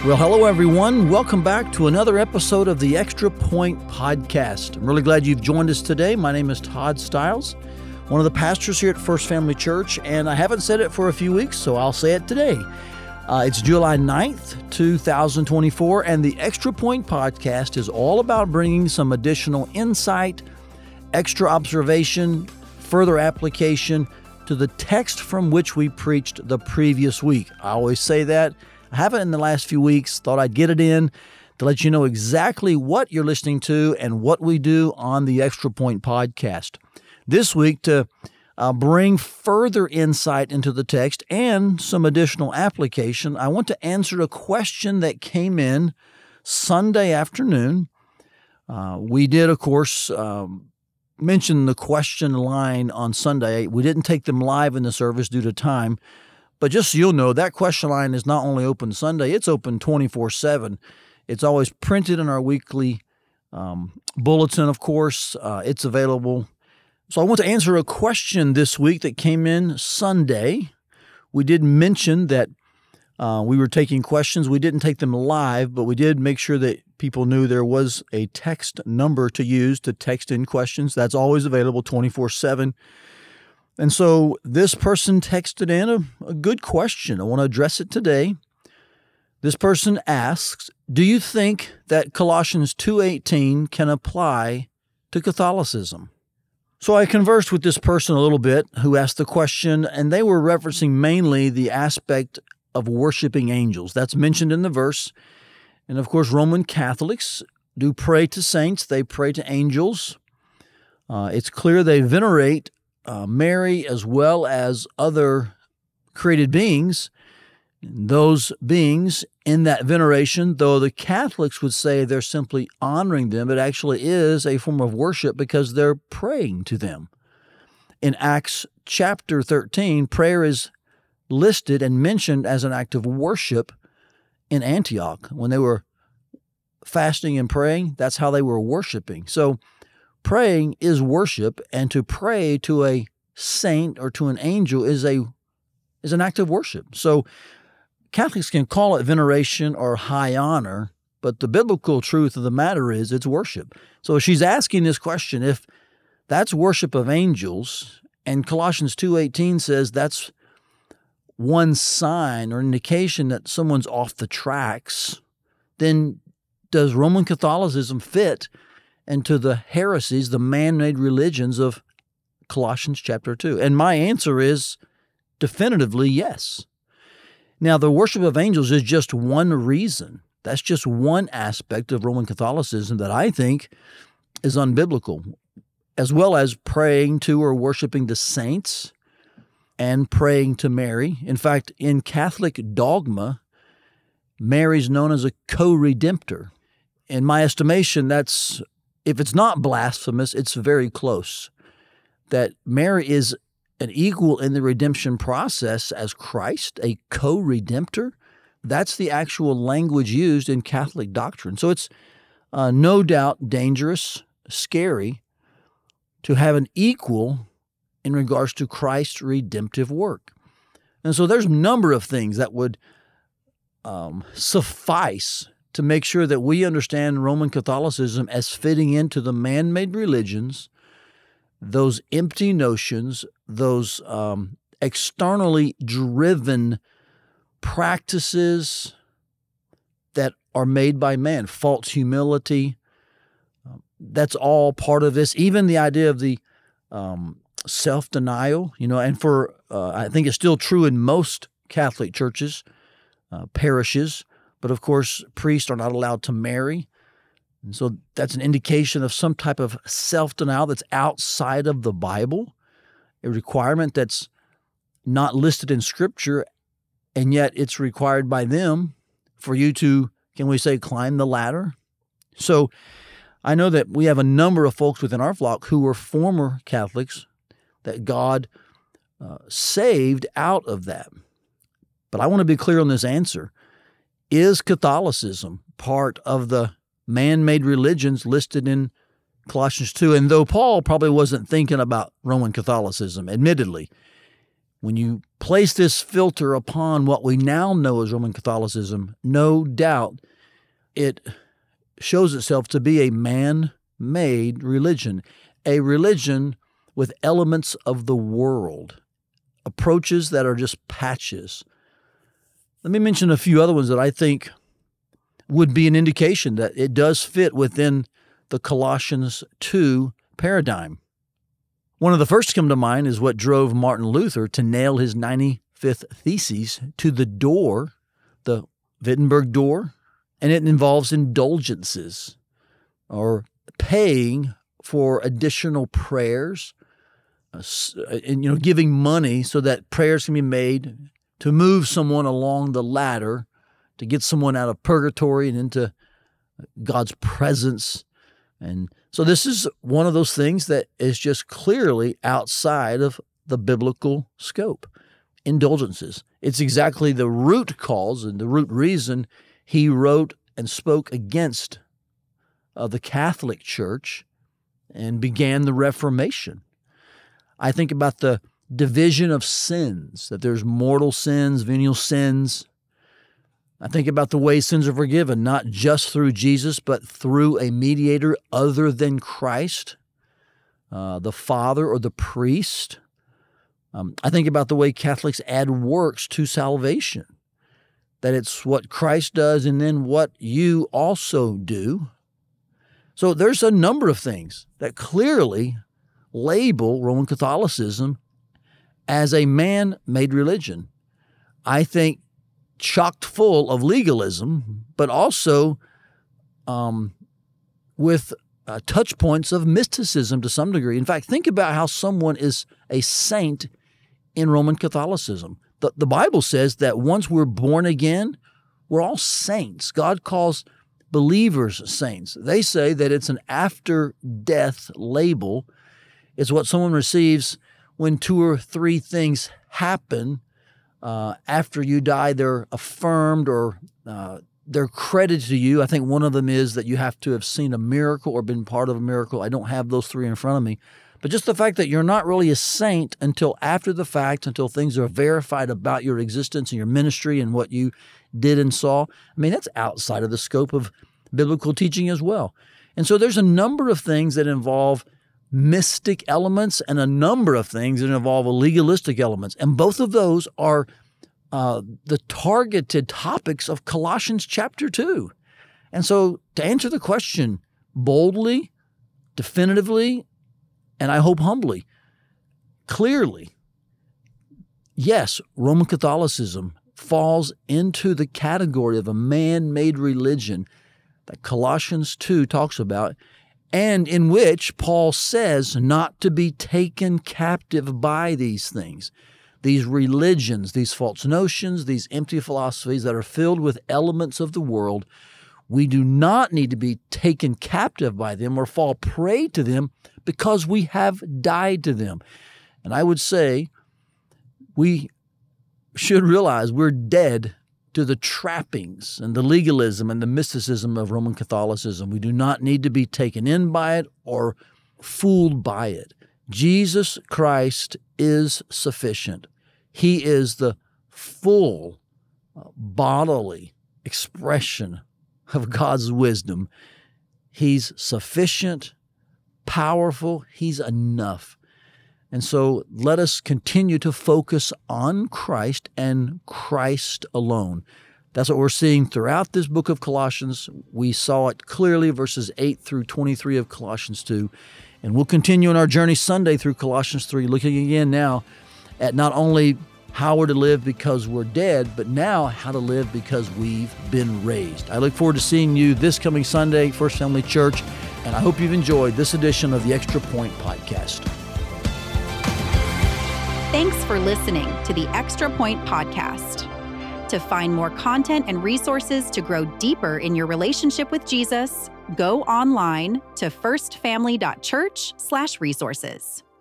Well, hello, everyone. Welcome back to another episode of the Extra Point Podcast. I'm really glad you've joined us today. My name is Todd Stiles, one of the pastors here at First Family Church, and I haven't said it for a few weeks, so I'll say it today. It's July 9th, 2024, and the Extra Point Podcast is all about bringing some additional insight, extra observation, further application to the text from which we preached the previous week. I always say that. I haven't in the last few weeks. Thought I'd get it in to let you know exactly what you're listening to and what we do on the Extra Point Podcast. This week, to bring further insight into the text and some additional application, I want to answer a question that came in Sunday afternoon. We did, of course, mention the question line on Sunday. We didn't take them live in the service due to time. But just so you'll know, that question line is not only open Sunday, it's open 24/7. It's always printed in our weekly bulletin, of course. It's available. So I want to answer a question this week that came in Sunday. We did mention that we were taking questions. We didn't take them live, but we did make sure that people knew there was a text number to use to text in questions. That's always available 24/7. And so this person texted in a good question. I want to address it today. This person asks, do you think that Colossians 2:18 can apply to Catholicism? So I conversed with this person a little bit who asked the question, and they were referencing mainly the aspect of worshiping angels. That's mentioned in the verse. And of course, Roman Catholics do pray to saints. They pray to angels. It's clear they venerate Mary as well as other created beings. Those beings in that veneration, though the Catholics would say they're simply honoring them, it actually is a form of worship because they're praying to them. In Acts chapter 13, prayer is listed and mentioned as an act of worship in Antioch. When they were fasting and praying, that's how they were worshiping. So praying is worship, and to pray to a saint or to an angel is an act of worship. So Catholics can call it veneration or high honor, but the biblical truth of the matter is it's worship. So she's asking this question, if that's worship of angels, and Colossians 2:18 says that's one sign or indication that someone's off the tracks, then does Roman Catholicism fit into the heresies, the man-made religions of Colossians chapter 2? And my answer is definitively yes. Now, the worship of angels is just one reason. That's just one aspect of Roman Catholicism that I think is unbiblical, as well as praying to or worshiping the saints and praying to Mary. In fact, in Catholic dogma, Mary's known as a co-redemptor. In my estimation, that's, if it's not blasphemous, it's very close. That Mary is an equal in the redemption process as Christ, a co-redemptor. That's the actual language used in Catholic doctrine. So it's no doubt dangerous, scary, to have an equal in regards to Christ's redemptive work. And so there's a number of things that would suffice to make sure that we understand Roman Catholicism as fitting into the man-made religions, those empty notions, those externally driven practices that are made by man, false humility. That's all part of this. Even the idea of the self-denial, and for I think it's still true in most Catholic churches, parishes. But of course, priests are not allowed to marry. And so that's an indication of some type of self-denial that's outside of the Bible, a requirement that's not listed in Scripture, and yet it's required by them for you to, can we say, climb the ladder? So I know that we have a number of folks within our flock who were former Catholics that God saved out of that. But I want to be clear on this answer. Is Catholicism part of the man-made religions listed in Colossians 2? And though Paul probably wasn't thinking about Roman Catholicism, admittedly, When you place this filter upon what we now know as Roman Catholicism, no doubt it shows itself to be a man-made religion, a religion with elements of the world, approaches that are just patches. Let me mention a few other ones that I think would be an indication that it does fit within the Colossians 2 paradigm. One of the first to come to mind is what drove Martin Luther to nail his 95th Theses to the door, the Wittenberg door, and it involves indulgences or paying for additional prayers, and giving money so that prayers can be made to move someone along the ladder, to get someone out of purgatory and into God's presence. And so this is one of those things that is just clearly outside of the biblical scope. Indulgences. It's exactly the root cause and the root reason he wrote and spoke against the Catholic Church and began the Reformation. I think about the division of sins, that there's mortal sins, venial sins. I think about the way sins are forgiven, not just through Jesus, but through a mediator other than Christ, the Father or the priest. I think about the way Catholics add works to salvation, that it's what Christ does and then what you also do. So there's a number of things that clearly label Roman Catholicism as a man-made religion. I think chocked full of legalism, but also with touch points of mysticism to some degree. In fact, think about how someone is a saint in Roman Catholicism. The Bible says that once we're born again, we're all saints. God calls believers saints. They say that it's an after-death label. It's what someone receives when 2 or 3 things happen. After you die, they're affirmed or they're credited to you. I think one of them is that you have to have seen a miracle or been part of a miracle. I don't have those 3 in front of me. But just the fact that you're not really a saint until after the fact, until things are verified about your existence and your ministry and what you did and saw, I mean, that's outside of the scope of biblical teaching as well. And so there's a number of things that involve mystic elements and a number of things that involve legalistic elements. And both of those are the targeted topics of Colossians chapter 2. And so to answer the question boldly, definitively, and I hope humbly, clearly, yes, Roman Catholicism falls into the category of a man-made religion that Colossians 2 talks about, and in which Paul says not to be taken captive by these things, these religions, these false notions, these empty philosophies that are filled with elements of the world. We do not need to be taken captive by them or fall prey to them because we have died to them. And I would say we should realize we're dead to the trappings and the legalism and the mysticism of Roman Catholicism. We do not need to be taken in by it or fooled by it. Jesus Christ is sufficient. He is the full bodily expression of God's wisdom. He's sufficient, powerful. He's enough. And so let us continue to focus on Christ and Christ alone. That's what we're seeing throughout this book of Colossians. We saw it clearly, verses 8 through 23 of Colossians 2. And we'll continue on our journey Sunday through Colossians 3, looking again now at not only how we're to live because we're dead, but now how to live because we've been raised. I look forward to seeing you this coming Sunday, First Family Church, and I hope you've enjoyed this edition of the Extra Point Podcast. Thanks for listening to the Extra Point Podcast. To find more content and resources to grow deeper in your relationship with Jesus, go online to firstfamily.church/resources.